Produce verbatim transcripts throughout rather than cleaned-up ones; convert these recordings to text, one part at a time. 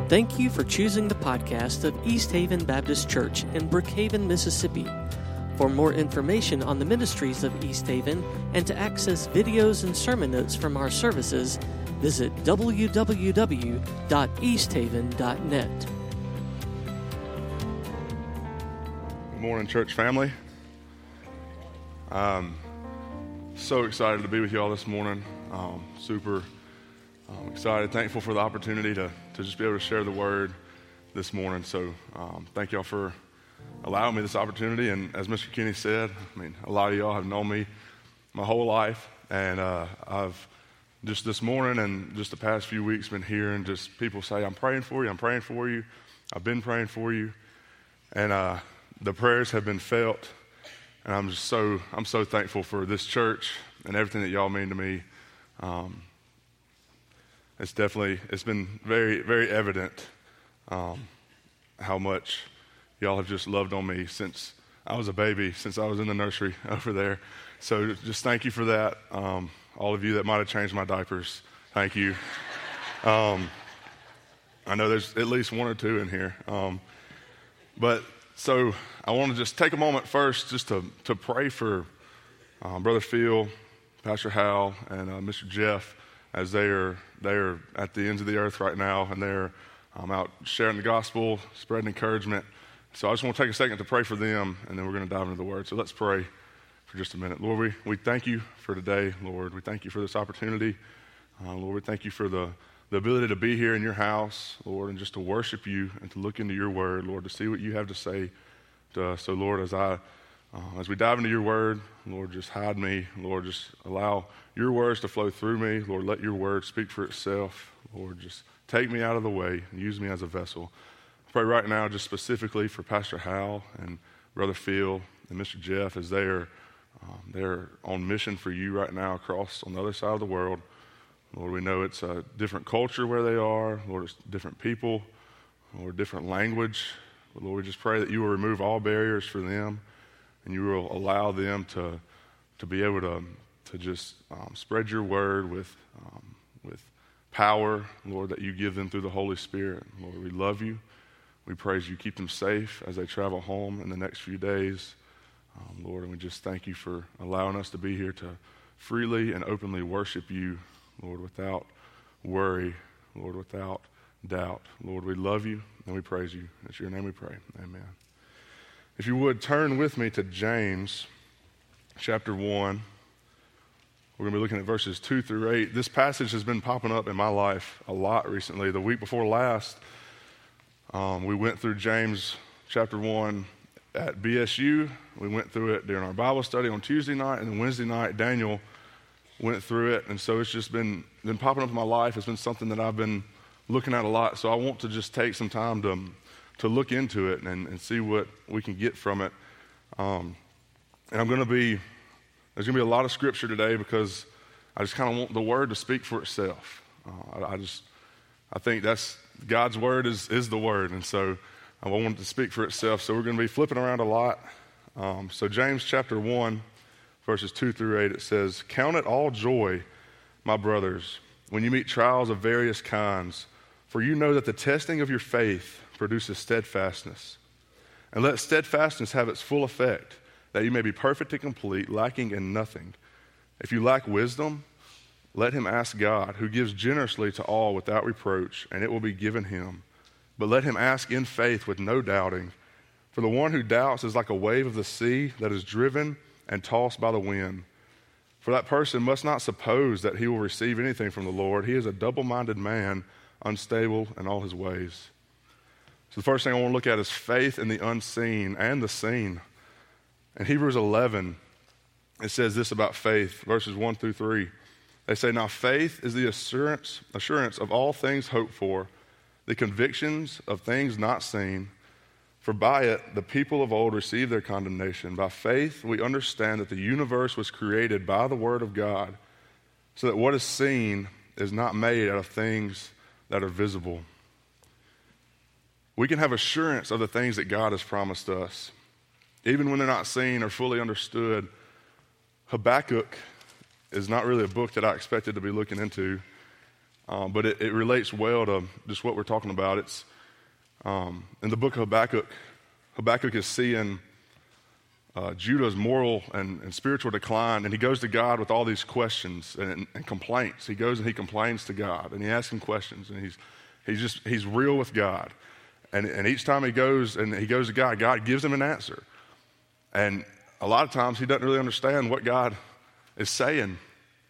Thank you for choosing the podcast of East Haven Baptist Church in Brookhaven, Mississippi. For more information on the ministries of East Haven and to access videos and sermon notes from our services, visit w w w dot east haven dot net. Good morning, church family. I'm so excited to be with you all this morning. Um, super um, excited, thankful for the opportunity to, to just be able to share the word this morning. So um, thank y'all for allowing me this opportunity. And as Mister Kenny said, I mean, a lot of y'all have known me my whole life. And uh, I've just this morning and just the past few weeks been hearing just people say, I'm praying for you, I'm praying for you. I've been praying for you. And uh, the prayers have been felt. And I'm just so, I'm so thankful for this church and everything that y'all mean to me. Um, it's definitely, it's been very, very evident um, how much y'all have just loved on me since I was a baby, since I was in the nursery over there. So just thank you for that. Um, all of you that might have changed my diapers, thank you. Um, I know there's at least one or two in here. Um, but so I want to just take a moment first just to, to pray for um, Brother Phil, Pastor Hal, and uh, Mister Jeff as they are, they are at the ends of the earth right now, and they're um, out sharing the gospel, spreading encouragement. So I just want to take a second to pray for them, and then we're going to dive into the Word. So let's pray for just a minute. Lord, we, we thank you for today, Lord. We thank you for this opportunity. Uh, Lord, we thank you for the, the ability to be here in your house, Lord, and just to worship you and to look into your Word, Lord, to see what you have to say to us. So, Lord, as I uh, as we dive into your Word, Lord, just hide me. Lord, just allow your words to flow through me. Lord, let your Word speak for itself. Lord, just take me out of the way and use me as a vessel. I pray right now just specifically for Pastor Hal and Brother Phil and Mister Jeff as they are um, they're on mission for you right now across on the other side of the world. Lord, we know it's a different culture where they are. Lord, it's different people, Lord, different language. But Lord, we just pray that you will remove all barriers for them and you will allow them to to be able to to just um, spread your word with um, with power, Lord, that you give them through the Holy Spirit. Lord, we love you. We praise you. Keep them safe as they travel home in the next few days. Um, Lord, and we just thank you for allowing us to be here to freely and openly worship you, Lord, without worry, Lord, without doubt. Lord, we love you and we praise you. In your name we pray. Amen. If you would, turn with me to James chapter one. We're going to be looking at verses two through eight. This passage has been popping up in my life a lot recently. The week before last, um, we went through James chapter one at B S U. We went through it during our Bible study on Tuesday night, and then Wednesday night, Daniel went through it. And so it's just been, been popping up in my life. It's been something that I've been looking at a lot. So I want to just take some time to, to look into it and, and see what we can get from it. Um, and I'm going to be, there's going to be a lot of scripture today because I just kind of want the word to speak for itself. Uh, I, I just, I think that's, God's word is, is the word. And so I want it to speak for itself. So we're going to be flipping around a lot. Um, so James chapter one, verses two through eight, it says, "Count it all joy, my brothers, when you meet trials of various kinds, for you know that the testing of your faith produces steadfastness. And let steadfastness have its full effect, that you may be perfect and complete, lacking in nothing. If you lack wisdom, let him ask God, who gives generously to all without reproach, and it will be given him. But let him ask in faith with no doubting. For the one who doubts is like a wave of the sea that is driven and tossed by the wind. For that person must not suppose that he will receive anything from the Lord. He is a double-minded man, unstable in all his ways." So the first thing I want to look at is faith in the unseen and the seen. In Hebrews eleven, it says this about faith, verses one through three. They say, "Now faith is the assurance, assurance of all things hoped for, the convictions of things not seen. For by it the people of old received their condemnation. By faith we understand that the universe was created by the word of God, so that what is seen is not made out of things that are visible." We can have assurance of the things that God has promised us, even when they're not seen or fully understood. Habakkuk is not really a book that I expected to be looking into. um, but it, it relates well to just what we're talking about. It's um, in the book of Habakkuk. Habakkuk is seeing uh, Judah's moral and, and spiritual decline, and he goes to God with all these questions and, and complaints. He goes and he complains to God, and he asks him questions, and he's he's just he's real with God. And, and each time he goes and he goes to God, God gives him an answer. And a lot of times he doesn't really understand what God is saying.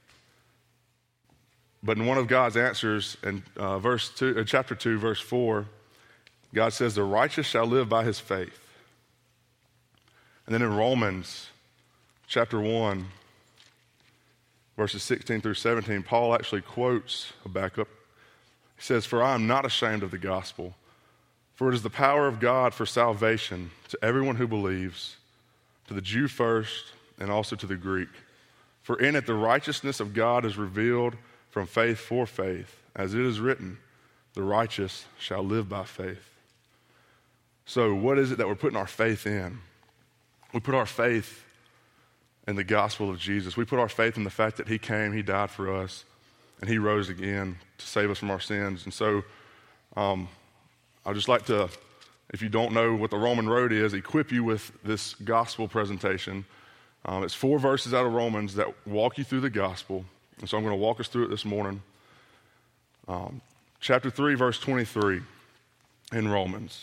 But in one of God's answers, in uh, verse two, uh, chapter two, verse four, God says, "The righteous shall live by his faith." And then in Romans chapter one, verses sixteen through seventeen, Paul actually quotes Habakkuk. He says, "For I am not ashamed of the gospel, for it is the power of God for salvation to everyone who believes, to the Jew first and also to the Greek. For in it the righteousness of God is revealed from faith for faith, as it is written, the righteous shall live by faith." So what is it that we're putting our faith in? We put our faith in the gospel of Jesus. We put our faith in the fact that he came, he died for us, and he rose again to save us from our sins. And so um, I'd just like to, if you don't know what the Roman road is, equip you with this gospel presentation. Um, it's four verses out of Romans that walk you through the gospel. And so I'm going to walk us through it this morning. Um, chapter three, verse twenty-three in Romans.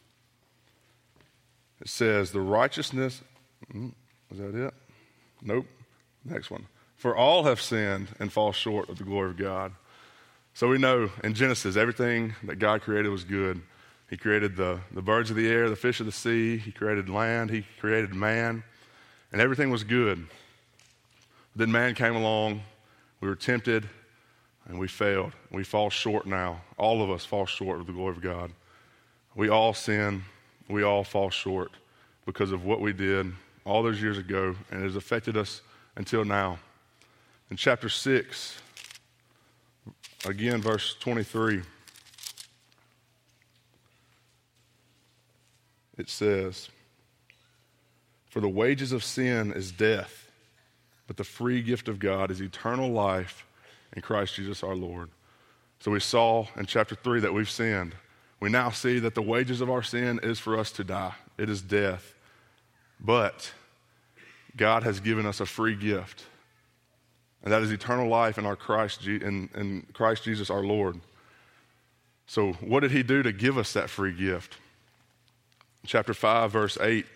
It says, "The righteousness," is that it? Nope. Next one. "For all have sinned and fall short of the glory of God." So we know in Genesis, everything that God created was good. He created the, the birds of the air, the fish of the sea. He created land. He created man. And everything was good. Then man came along. We were tempted, and we failed. We fall short now. All of us fall short of the glory of God. We all sin. We all fall short because of what we did all those years ago, and it has affected us until now. In chapter six, again, verse twenty-three, it says, "For the wages of sin is death, but the free gift of God is eternal life in Christ Jesus our Lord." So we saw in chapter three that we've sinned. We now see that the wages of our sin is for us to die. It is death. But God has given us a free gift, and that is eternal life in our Christ, in, in Christ Jesus our Lord. So what did he do to give us that free gift? Chapter five, verse eight,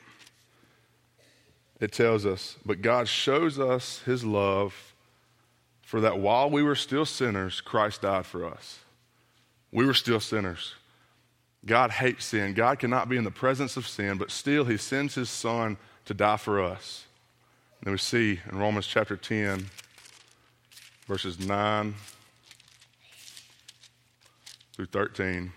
it tells us, "But God shows us his love, for that while we were still sinners, Christ died for us." We were still sinners. God hates sin. God cannot be in the presence of sin, but still he sends his son to die for us. And then we see in Romans chapter ten, verses nine through thirteen,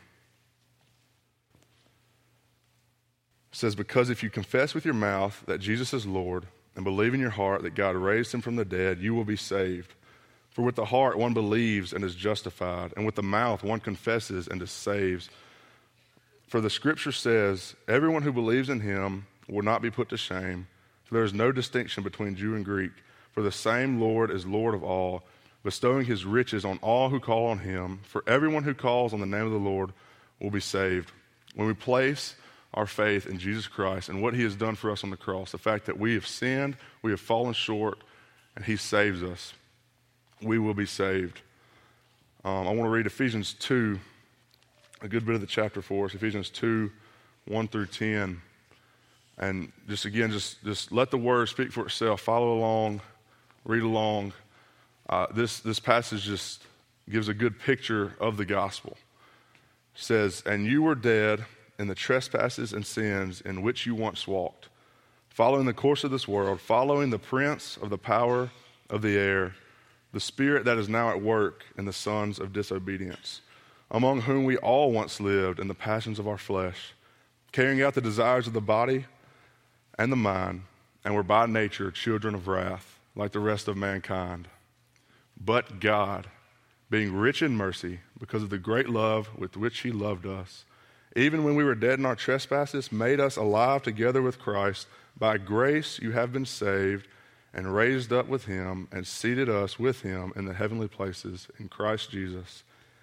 it says, "Because if you confess with your mouth that Jesus is Lord and believe in your heart that God raised him from the dead, you will be saved. For with the heart one believes and is justified, and with the mouth one confesses and is saved. For the scripture says, everyone who believes in him will not be put to shame. For there is no distinction between Jew and Greek. For the same Lord is Lord of all, bestowing his riches on all who call on him. For everyone who calls on the name of the Lord will be saved." When we place our faith in Jesus Christ and what he has done for us on the cross, the fact that we have sinned, we have fallen short, and he saves us, we will be saved. Um, I want to read Ephesians two, a good bit of the chapter for us, Ephesians two, one through ten. And just again, just, just let the word speak for itself. Follow along, read along. Uh, this, this passage just gives a good picture of the gospel. It says, "And you were dead in the trespasses and sins in which you once walked, following the course of this world, following the prince of the power of the air, the spirit that is now at work in the sons of disobedience, among whom we all once lived in the passions of our flesh, carrying out the desires of the body and the mind, and were by nature children of wrath, like the rest of mankind. But God, being rich in mercy, because of the great love with which he loved us, even when we were dead in our trespasses, made us alive together with Christ. By grace you have been saved, and raised up with him, and seated us with him in the heavenly places in Christ Jesus,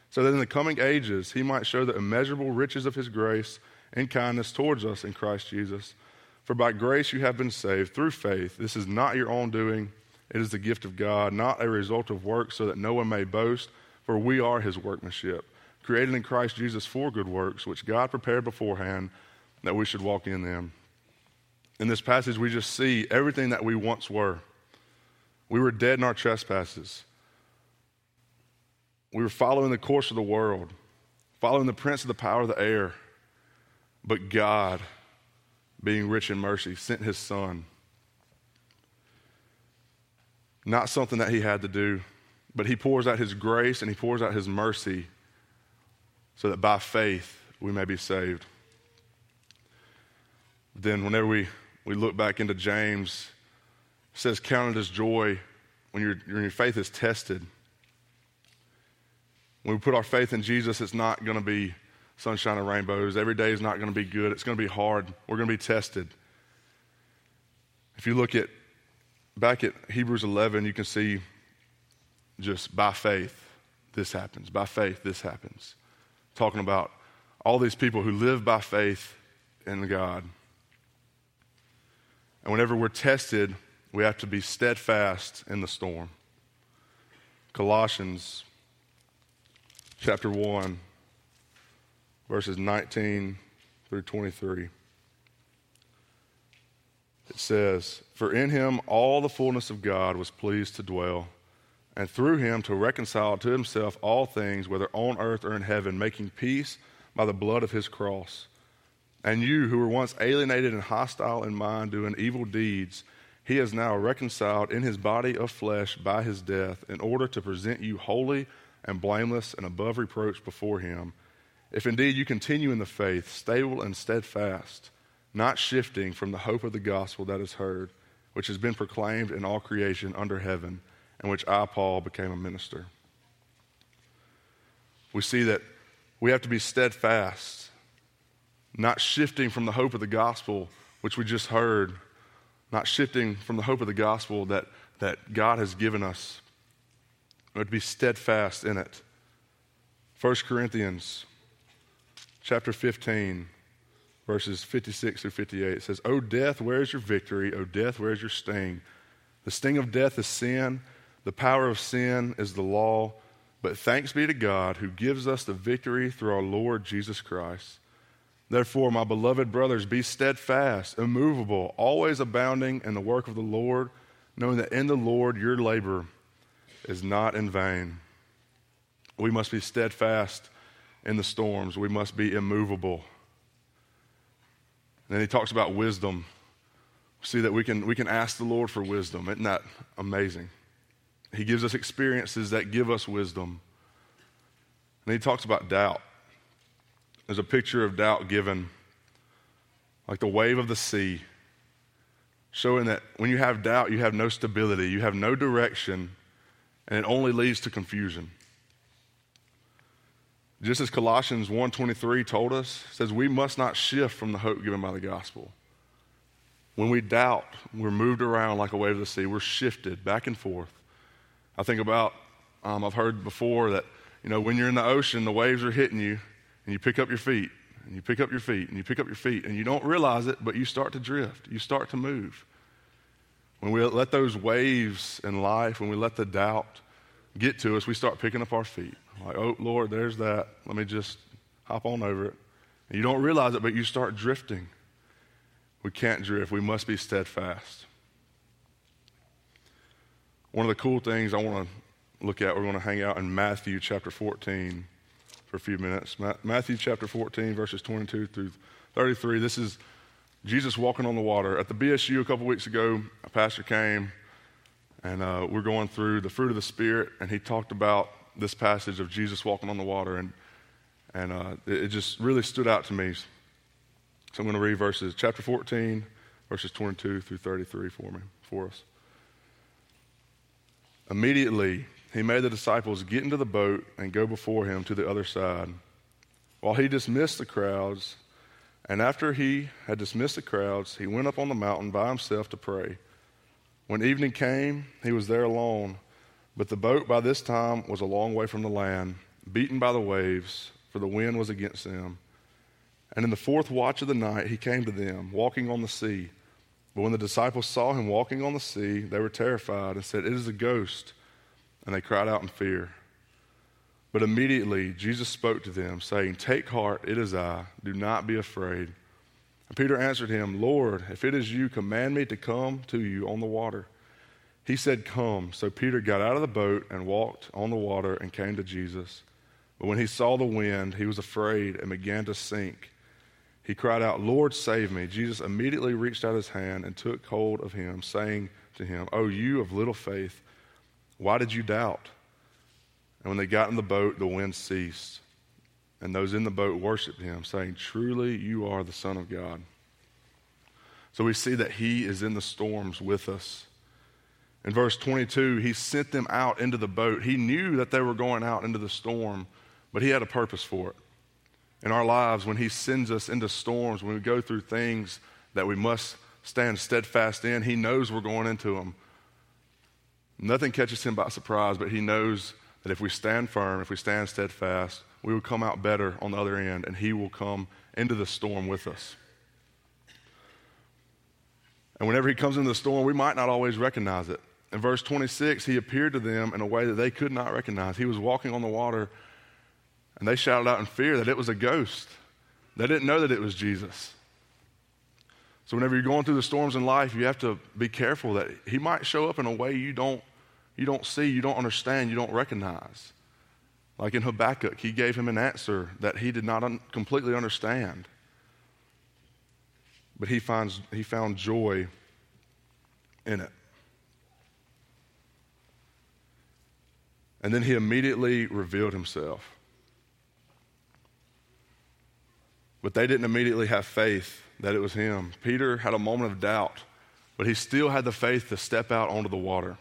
so that in the coming ages he might show the immeasurable riches of his grace and kindness towards us in Christ Jesus. For by grace you have been saved through faith. This is not your own doing. It is the gift of God, not a result of works, so that no one may boast. For we are his workmanship, created in Christ Jesus for good works, which God prepared beforehand that we should walk in them. In this passage, we just see everything that we once were. We were dead in our trespasses. We were following the course of the world, following the prince of the power of the air. But God, being rich in mercy, sent his son. Not something that he had to do, but he pours out his grace and he pours out his mercy so that by faith we may be saved. Then whenever we, we look back into James, it says, count it as joy when, your when your faith is tested. When we put our faith in Jesus, it's not going to be sunshine and rainbows. Every day is not going to be good. It's going to be hard. We're going to be tested. If you look at back at Hebrews eleven, you can see just by faith, this happens. By faith, this happens. Talking about all these people who live by faith in God. And whenever we're tested, we have to be steadfast in the storm. Colossians chapter one, verses nineteen through twenty-three. It says, for in him all the fullness of God was pleased to dwell, and through him to reconcile to himself all things, whether on earth or in heaven, making peace by the blood of his cross. And you who were once alienated and hostile in mind, doing evil deeds, he has now reconciled in his body of flesh by his death, in order to present you holy and blameless and above reproach before him. If indeed you continue in the faith, stable and steadfast, not shifting from the hope of the gospel that is heard, which has been proclaimed in all creation under heaven, and which I, Paul, became a minister. We see that we have to be steadfast, not shifting from the hope of the gospel, which we just heard, not shifting from the hope of the gospel that, that God has given us. We have to be steadfast in it. First Corinthians chapter fifteen, verses fifty-six through fifty-eight says, O death, where is your victory? O death, where is your sting? The sting of death is sin. The power of sin is the law. But thanks be to God who gives us the victory through our Lord Jesus Christ. Therefore, my beloved brothers, be steadfast, immovable, always abounding in the work of the Lord, knowing that in the Lord your labor is not in vain. We must be steadfast in the storms. We must be immovable. And then he talks about wisdom. See that we can we can ask the Lord for wisdom. Isn't that amazing? He gives us experiences that give us wisdom. And he talks about doubt. There's a picture of doubt given, like the wave of the sea, showing that when you have doubt, you have no stability, you have no direction, and it only leads to confusion. Just as Colossians one twenty-three told us, it says we must not shift from the hope given by the gospel. When we doubt, we're moved around like a wave of the sea. We're shifted back and forth. I think about, um, I've heard before that, you know, when you're in the ocean, the waves are hitting you, and you pick up your feet, and you pick up your feet, and you pick up your feet, and you don't realize it, but you start to drift. You start to move. When we let those waves in life, when we let the doubt get to us, we start picking up our feet. Like, oh, Lord, there's that. Let me just hop on over it. And you don't realize it, but you start drifting. We can't drift. We must be steadfast. One of the cool things I want to look at, we're going to hang out in Matthew chapter fourteen for a few minutes. Matthew chapter fourteen, verses twenty-two through thirty-three. This is Jesus walking on the water. At the B S U a couple weeks ago, a pastor came, and uh, we're going through the fruit of the Spirit, and he talked about this passage of Jesus walking on the water, and and uh, it, it just really stood out to me. So I'm going to read verses, chapter fourteen, verses twenty-two through thirty-three for me, for us. Immediately, he made the disciples get into the boat and go before him to the other side, while he dismissed the crowds. And after he had dismissed the crowds, he went up on the mountain by himself to pray. When evening came, he was there alone, but the boat by this time was a long way from the land, beaten by the waves, for the wind was against them. And in the fourth watch of the night he came to them, walking on the sea. But when the disciples saw him walking on the sea, they were terrified and said, "It is a ghost." And they cried out in fear. But immediately Jesus spoke to them, saying, "Take heart, it is I. Do not be afraid." And Peter answered him, "Lord, if it is you, command me to come to you on the water." He said, "Come." So Peter got out of the boat and walked on the water and came to Jesus. But when he saw the wind, he was afraid and began to sink. He cried out, "Lord, save me." Jesus immediately reached out his hand and took hold of him, saying to him, "O you of little faith, why did you doubt?" And when they got in the boat, the wind ceased. And those in the boat worshiped him, saying, "Truly you are the Son of God." So we see that he is in the storms with us. In verse twenty-two, he sent them out into the boat. He knew that they were going out into the storm, but he had a purpose for it. In our lives, when he sends us into storms, when we go through things that we must stand steadfast in, he knows we're going into them. Nothing catches him by surprise, but he knows that if we stand firm, if we stand steadfast, we will come out better on the other end, and he will come into the storm with us. And whenever he comes into the storm, we might not always recognize it. In verse twenty-six, he appeared to them in a way that they could not recognize. He was walking on the water, and they shouted out in fear that it was a ghost. They didn't know that it was Jesus. So whenever you're going through the storms in life, you have to be careful that he might show up in a way you don't, you don't see, you don't understand, you don't recognize. Like in Habakkuk, he gave him an answer that he did not un- completely understand. But he finds he found joy in it. And then he immediately revealed himself. But they didn't immediately have faith that it was him. Peter had a moment of doubt, but he still had the faith to step out onto the water.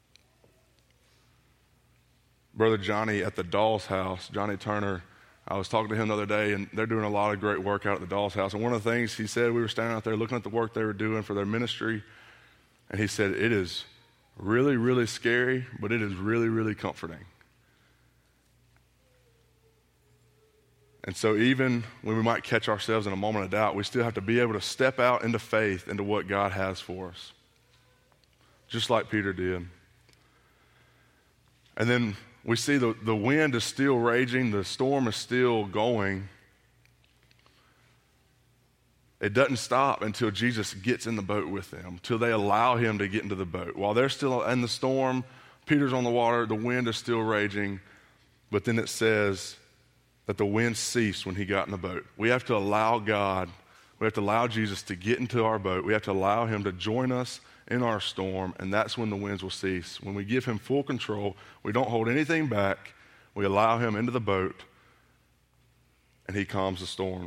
Brother Johnny at the Dawes house, Johnny Turner, I was talking to him the other day, and they're doing a lot of great work out at the Dawes house. And one of the things he said, we were standing out there looking at the work they were doing for their ministry, and he said, "It is really, really scary, but it is really, really comforting." And so even when we might catch ourselves in a moment of doubt, we still have to be able to step out into faith into what God has for us, just like Peter did. And then we see the, the wind is still raging, the storm is still going. It doesn't stop until Jesus gets in the boat with them, until they allow him to get into the boat. While they're still in the storm, Peter's on the water, the wind is still raging, but then it says that the wind ceased when he got in the boat. We have to allow God, we have to allow Jesus to get into our boat. We have to allow him to join us in our storm, and that's when the winds will cease. When we give him full control, we don't hold anything back, we allow him into the boat, and he calms the storm.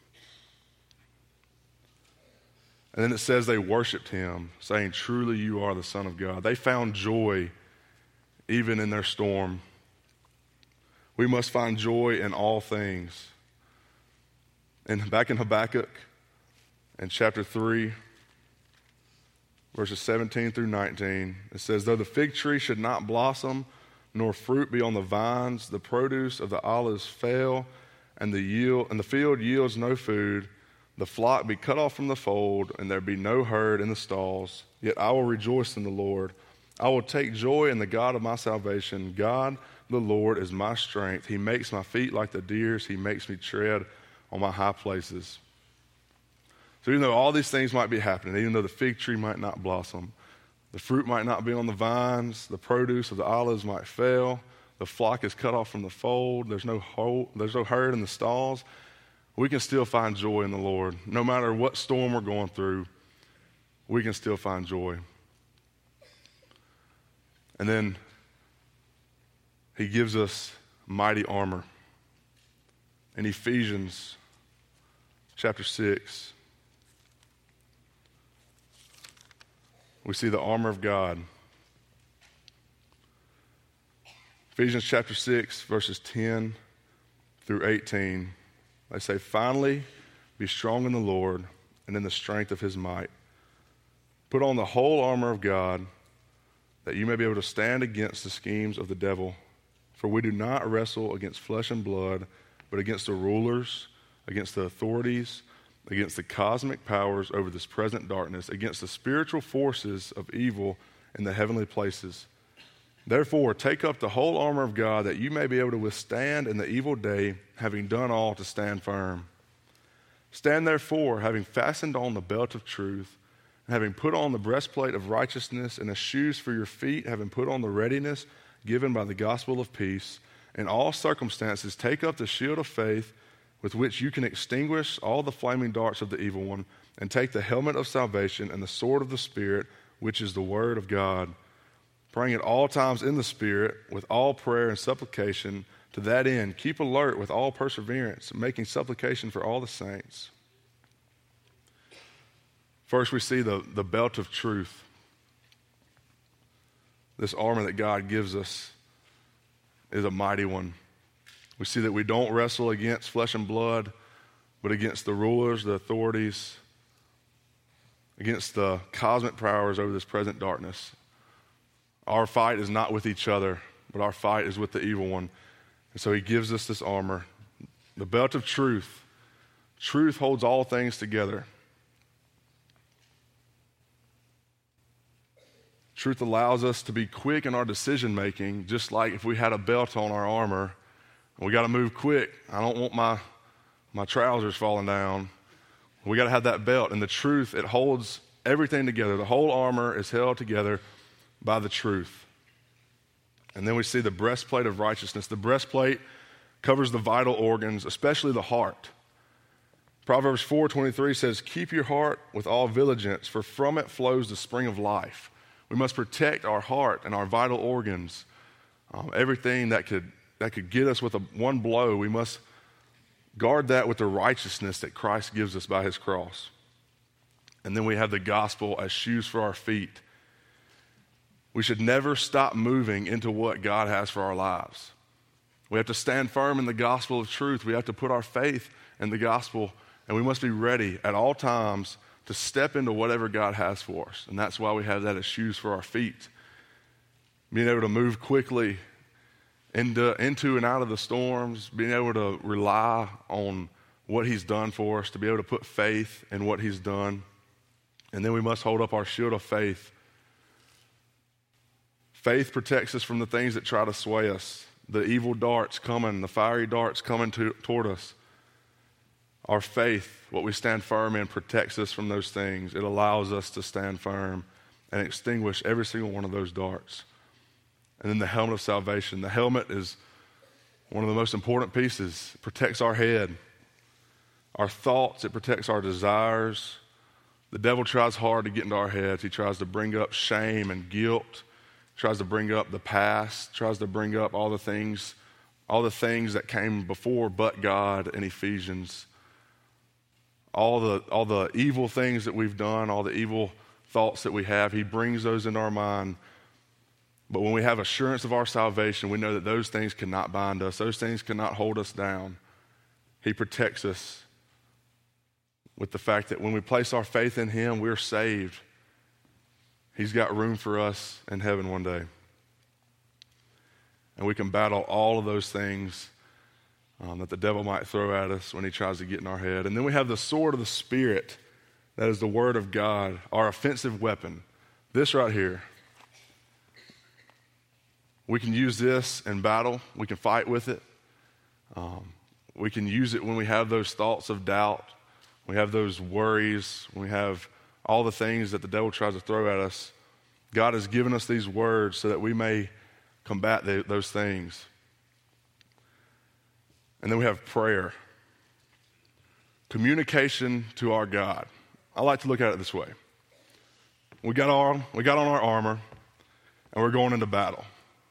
And then it says they worshiped him, saying, "Truly you are the Son of God." They found joy even in their storm. We must find joy in all things. And back in Habakkuk, in chapter three, verses seventeen through nineteen, it says, "Though the fig tree should not blossom, nor fruit be on the vines, the produce of the olives fail, and the yield and the field yields no food, the flock be cut off from the fold, and there be no herd in the stalls, yet I will rejoice in the Lord. I will take joy in the God of my salvation. God, the Lord, is my strength. He makes my feet like the deer's. He makes me tread on my high places." So even though all these things might be happening, even though the fig tree might not blossom, the fruit might not be on the vines, the produce of the olives might fail, the flock is cut off from the fold, there's no whole, there's no herd in the stalls, we can still find joy in the Lord. No matter what storm we're going through, we can still find joy. And then he gives us mighty armor. In Ephesians chapter six, we see the armor of God. Ephesians chapter six, verses ten through eighteen. They say, "Finally, be strong in the Lord and in the strength of his might. Put on the whole armor of God, that you may be able to stand against the schemes of the devil. For we do not wrestle against flesh and blood, but against the rulers, against the authorities, against the cosmic powers over this present darkness, against the spiritual forces of evil in the heavenly places. Therefore, take up the whole armor of God, that you may be able to withstand in the evil day, having done all to stand firm. Stand therefore, having fastened on the belt of truth, and having put on the breastplate of righteousness, and the shoes for your feet, having put on the readiness given by the gospel of peace. In all circumstances, take up the shield of faith, with which you can extinguish all the flaming darts of the evil one, and take the helmet of salvation and the sword of the Spirit, which is the word of God, praying at all times in the Spirit with all prayer and supplication. To that end, keep alert with all perseverance, making supplication for all the saints. First, we see the, the belt of truth. This armor that God gives us is a mighty one. We see that we don't wrestle against flesh and blood, but against the rulers, the authorities, against the cosmic powers over this present darkness. Our fight is not with each other, but our fight is with the evil one. And so he gives us this armor, the belt of truth. Truth holds all things together. Truth allows us to be quick in our decision making, just like if we had a belt on our armor, we got to move quick. I don't want my, my trousers falling down. We got to have that belt. And the truth, it holds everything together. The whole armor is held together by the truth. And then we see the breastplate of righteousness. The breastplate covers the vital organs, especially the heart. Proverbs four twenty-three says, keep your heart with all diligence, for from it flows the spring of life. We must protect our heart and our vital organs. Um, everything that could that could get us with a one blow, we must guard that with the righteousness that Christ gives us by his cross. And then we have the gospel as shoes for our feet. We should never stop moving into what God has for our lives. We have to stand firm in the gospel of truth. We have to put our faith in the gospel, and we must be ready at all times to step into whatever God has for us. And that's why we have that as shoes for our feet. Being able to move quickly into, into and out of the storms, being able to rely on what he's done for us, to be able to put faith in what he's done. And then we must hold up our shield of faith. Faith protects us from the things that try to sway us, the evil darts coming, the fiery darts coming to, toward us. Our faith, what we stand firm in, protects us from those things. It allows us to stand firm and extinguish every single one of those darts. And then the helmet of salvation. The helmet is one of the most important pieces. It protects our head, our thoughts. It protects our desires. The devil tries hard to get into our heads. He tries to bring up shame and guilt. Tries to bring up the past. Tries to bring up all the things, all the things that came before but God in Ephesians. All the all the evil things that we've done, all the evil thoughts that we have, he brings those into our mind. But when we have assurance of our salvation, we know that those things cannot bind us. Those things cannot hold us down. He protects us with the fact that when we place our faith in him, we're saved. He's got room for us in heaven one day. And we can battle all of those things um, that the devil might throw at us when he tries to get in our head. And then we have the sword of the Spirit. That is the word of God, our offensive weapon. This right here. We can use this in battle. We can fight with it. Um, we can use it when we have those thoughts of doubt. We have those worries. We have all the things that the devil tries to throw at us. God has given us these words so that we may combat the, those things. And then we have prayer. Communication to our God. I like to look at it this way. We got our, we got on our armor, and we're going into battle.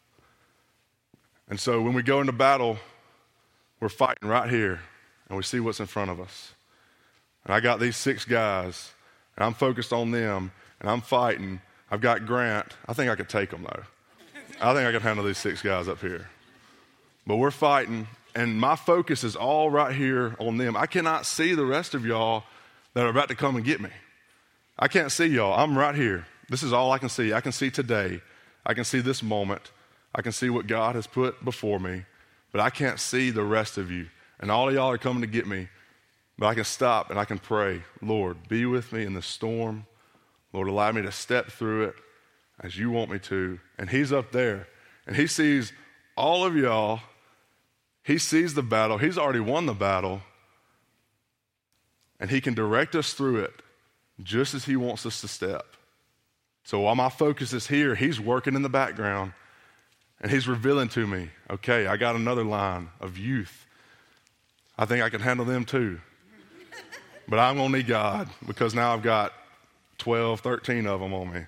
And so when we go into battle, we're fighting right here, and we see what's in front of us. And I got these six guys, and I'm focused on them, and I'm fighting. I've got Grant. I think I could take them, though. I think I could handle these six guys up here. But we're fighting, and my focus is all right here on them. I cannot see the rest of y'all that are about to come and get me. I can't see y'all. I'm right here. This is all I can see. I can see today. I can see this moment. I can see what God has put before me, but I can't see the rest of you. And all of y'all are coming to get me, but I can stop and I can pray, Lord, be with me in the storm. Lord, allow me to step through it as you want me to. And he's up there, and he sees all of y'all. He sees the battle. He's already won the battle, and he can direct us through it just as he wants us to step. So while my focus is here, he's working in the background, and he's revealing to me, okay, I got another line of youth. I think I can handle them too. But I'm going to need God, because now I've got twelve, thirteen of them on me.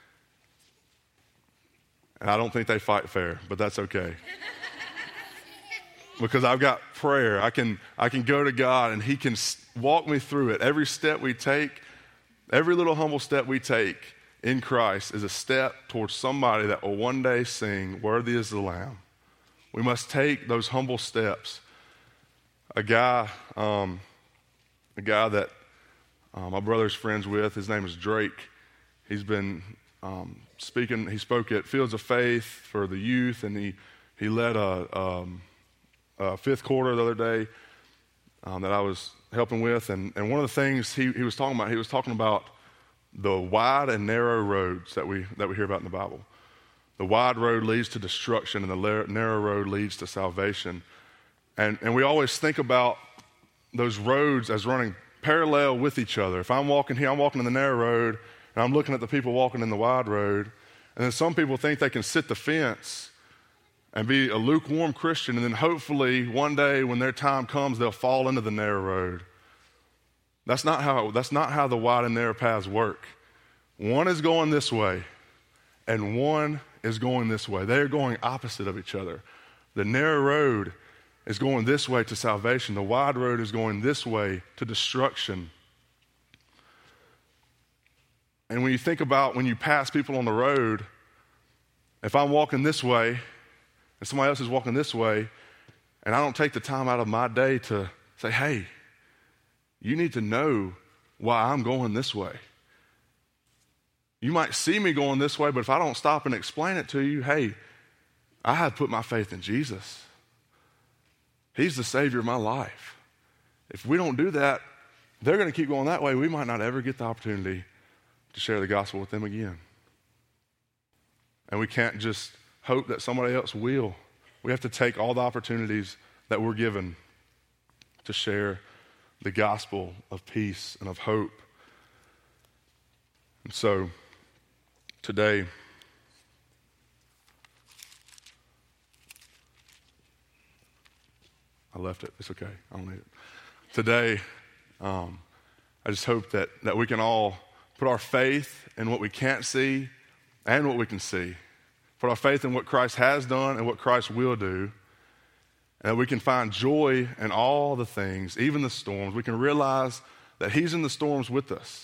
And I don't think they fight fair, but that's okay. Because I've got prayer. I can, I can go to God, and he can walk me through it. Every step we take, every little humble step we take in Christ is a step towards somebody that will one day sing, "Worthy is the Lamb." We must take those humble steps. A guy, um, a guy that uh, my brother's friends with, his name is Drake. He's been um, speaking, he spoke at Fields of Faith for the youth, and he, he led a, um, a fifth quarter the other day um, that I was helping with. And, and one of the things he, he was talking about, he was talking about the wide and narrow roads that we that we hear about in the Bible. The wide road leads to destruction, and the narrow road leads to salvation. And and we always think about those roads as running parallel with each other. If I'm walking here, I'm walking in the narrow road, and I'm looking at the people walking in the wide road. And then some people think they can sit the fence and be a lukewarm Christian, and then hopefully one day when their time comes, they'll fall into the narrow road. That's not how, that's not how the wide and narrow paths work. One is going this way, and one is going this way. They are going opposite of each other. The narrow road is going this way to salvation. The wide road is going this way to destruction. And when you think about when you pass people on the road, if I'm walking this way and somebody else is walking this way, and I don't take the time out of my day to say, hey, you need to know why I'm going this way. You might see me going this way, but if I don't stop and explain it to you, hey, I have put my faith in Jesus. He's the Savior of my life. If we don't do that, they're going to keep going that way. We might not ever get the opportunity to share the gospel with them again. And we can't just hope that somebody else will. We have to take all the opportunities that we're given to share the gospel of peace and of hope. And so, today, I left it. It's okay. I don't need it. Today, um, I just hope that, that we can all put our faith in what we can't see and what we can see. Put our faith in what Christ has done and what Christ will do. And that we can find joy in all the things, even the storms. We can realize that he's in the storms with us.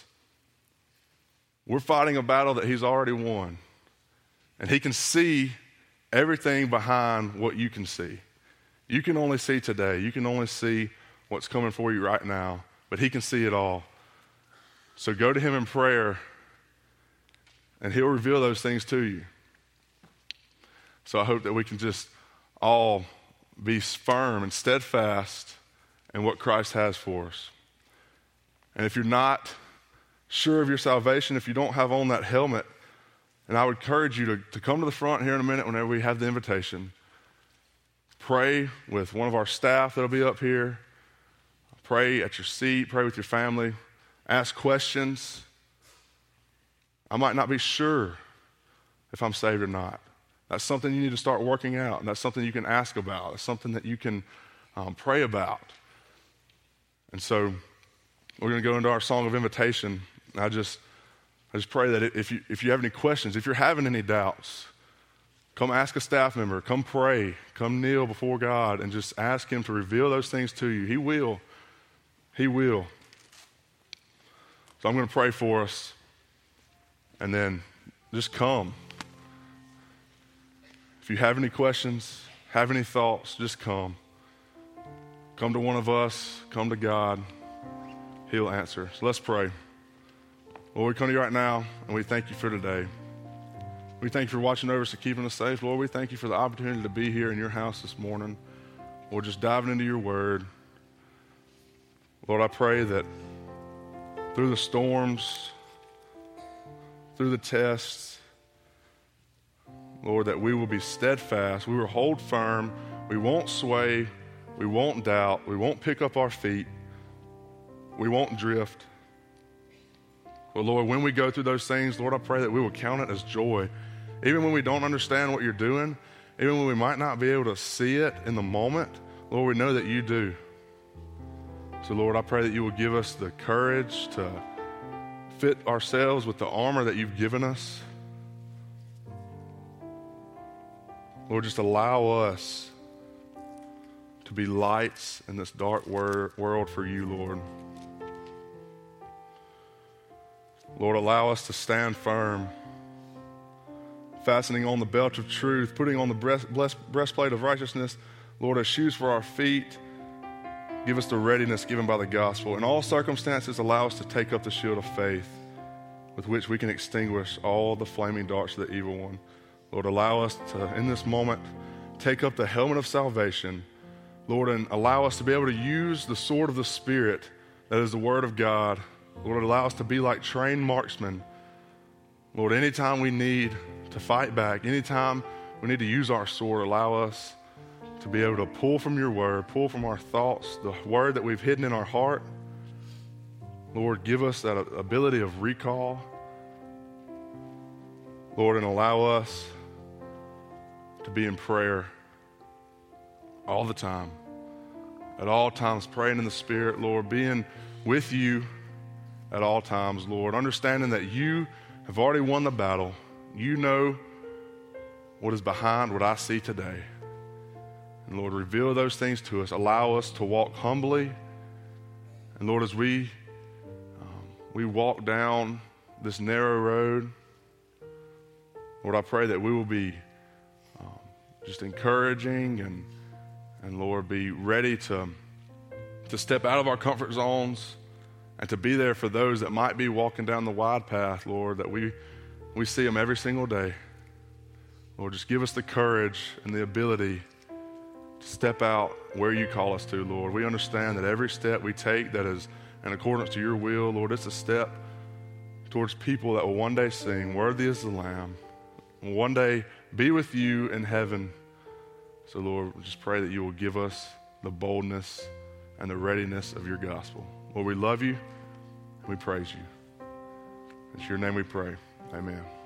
We're fighting a battle that he's already won. And he can see everything behind what you can see. You can only see today. You can only see what's coming for you right now. But he can see it all. So go to him in prayer, and he'll reveal those things to you. So I hope that we can just all be firm and steadfast in what Christ has for us. And if you're not sure of your salvation, if you don't have on that helmet, and I would encourage you to, to come to the front here in a minute whenever we have the invitation. Pray with one of our staff that'll be up here. Pray at your seat. Pray with your family. Ask questions. I might not be sure if I'm saved or not. That's something you need to start working out, and that's something you can ask about. It's something that you can um, pray about. And so we're going to go into our song of invitation. I just, I just pray that if you if you have any questions, if you're having any doubts, come ask a staff member. Come pray. Come kneel before God and just ask him to reveal those things to you. He will. He will. So I'm going to pray for us, and then just come. If you have any questions, have any thoughts, just come. Come to one of us, come to God. He'll answer. So let's pray. Lord, we come to you right now, and we thank you for today. We thank you for watching over us and keeping us safe. Lord, we thank you for the opportunity to be here in your house this morning. Lord, just diving into your word. Lord, I pray that through the storms, through the tests, Lord, that we will be steadfast. We will hold firm. We won't sway. We won't doubt. We won't pick up our feet. We won't drift. But Lord, when we go through those things, Lord, I pray that we will count it as joy. Even when we don't understand what you're doing, even when we might not be able to see it in the moment, Lord, we know that you do. So Lord, I pray that you will give us the courage to fit ourselves with the armor that you've given us. Lord, just allow us to be lights in this dark wor- world for you, Lord. Lord, allow us to stand firm, fastening on the belt of truth, putting on the breast, breast, breastplate of righteousness, Lord, as shoes for our feet. Give us the readiness given by the gospel. In all circumstances, allow us to take up the shield of faith with which we can extinguish all the flaming darts of the evil one. Lord, allow us to, in this moment, take up the helmet of salvation, Lord, and allow us to be able to use the sword of the Spirit, that is the word of God. Lord, allow us to be like trained marksmen. Lord, anytime we need to fight back, anytime we need to use our sword, allow us to be able to pull from your word, pull from our thoughts, the word that we've hidden in our heart. Lord, give us that ability of recall. Lord, and allow us to be in prayer all the time. At all times, praying in the Spirit, Lord, being with you at all times, Lord, understanding that you have already won the battle. You know what is behind what I see today. And Lord, reveal those things to us. Allow us to walk humbly. And Lord, as we um, we walk down this narrow road, Lord, I pray that we will be um, just encouraging and and Lord, be ready to to step out of our comfort zones and to be there for those that might be walking down the wide path, Lord, that we we see them every single day. Lord, just give us the courage and the ability to step out where you call us to, Lord. We understand that every step we take that is in accordance to your will, Lord, it's a step towards people that will one day sing, "Worthy is the Lamb," will one day be with you in heaven. So, Lord, we just pray that you will give us the boldness and the readiness of your gospel. Lord, we love you and we praise you. In your name we pray. Amen.